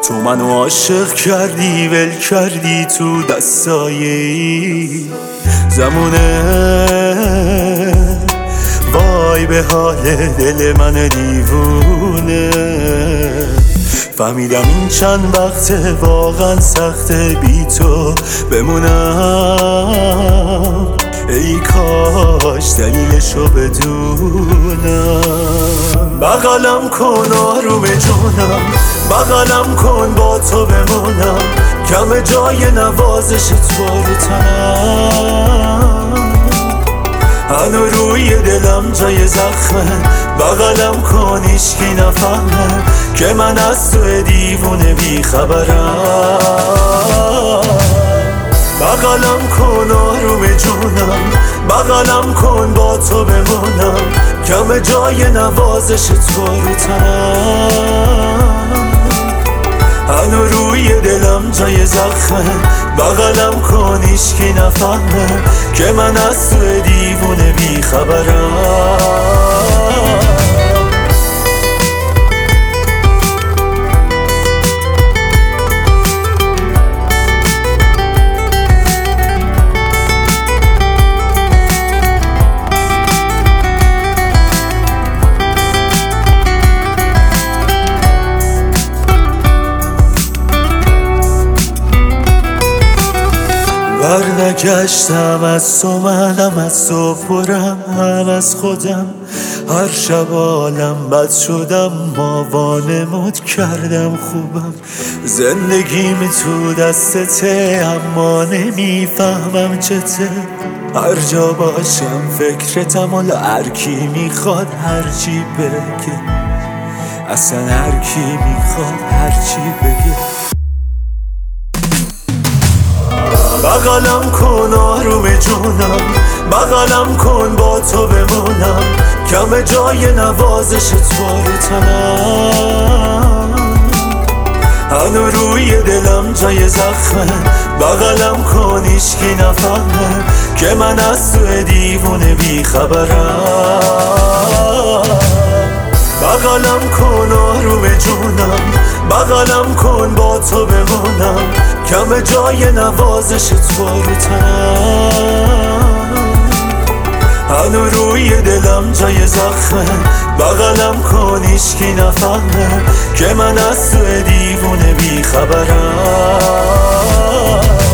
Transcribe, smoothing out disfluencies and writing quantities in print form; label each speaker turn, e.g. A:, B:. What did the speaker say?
A: تو منو عاشق کردی، ول کردی تو دستای زمونه. وای به حال دل من دیوونه. فهمیدم این چند وقته واقعا سخته بی تو بمونم. ای کاش دلیلشو بدونم. بغلم کن آروم جونم، بغلم کن با تو بمونم. کم جای نوازش تو رو تنم، هنو روی دلم جای زخمه. بغلم کن هیچکی نفهمه که من از تو دیوونه بی خبرم. بغلم کن آروم جونم، بغلم کن با تو بمونم. کم جای نوازش تو رو تنم، هنو روی دلم جای زخمه. بغلم کن هیچکی نفهمه که من از تو دیوونه بی خبرم. برنگشتم از تو، منم از تو پرم، هم از خودم. هر شب حالم بد شدم، ما وانمود کردم خوبم. زندگیم تو دستته اما نمیفهمم چته. هر جا باشم فکرتم، حالا هرکی میخواد هرچی بگه. اصلا هرکی میخواد هرچی بگه. بغلم کن آروم جونم، بغلم کن با تو بمونم. کم جای نوازش تو رو تنم، هنو روی دلم جای زخمه. بغلم کن هیچکی نفهمه که من از تو دیوونه بی خبرم. بغلم کن آروم جونم، بغلم کن با تو بمونم. کم جای نوازش تو رو تنم، هنو روی دلم جای زخمه. بغلم کن هیچکی نفهمه که من از تو دیوونه بی خبرم.